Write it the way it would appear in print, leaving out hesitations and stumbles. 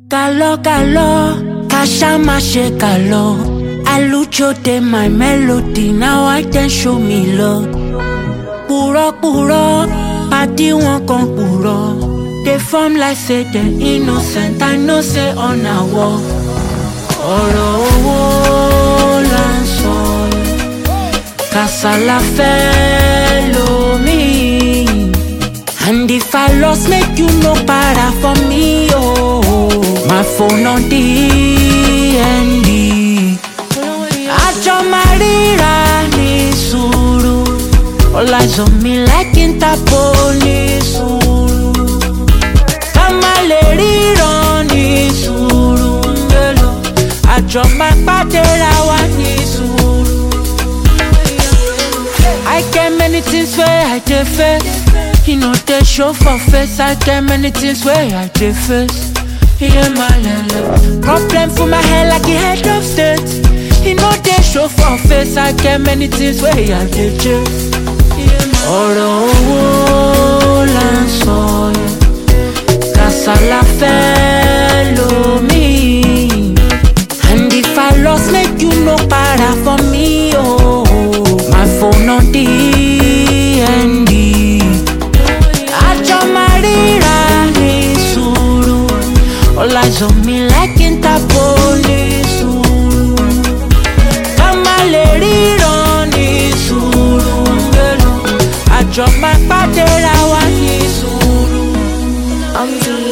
Kalo, kalo, kasha mashe kalo. Alucho de my melody, now I can show me love. Puro, puro, party won't come puro. They form like say they innocent, I know say on a wall. Oro lanso, casa la fellow me. And if I lost, make you no para for me, oh. My phone on DND. Ajo marira ni suru. All eyes on me like Interpol ni suru. Kamaleriro ni suru. Ajo makpadera wa ni suru. I get many things where I dey face. You know they show for face. I get many things where I dey face. Yeah, my lele. Problem for my head like the head of state. You know they show for face. I get many things where I dey chase. Oro lanso, casa la fellow me. And if I lost, make you no para for me, oh. My phone on DND. Ajo marira ni suru. All eyes on me like Interpol ni suru. Kamaleriro ni suru. Ajo makpadera wa ni suru.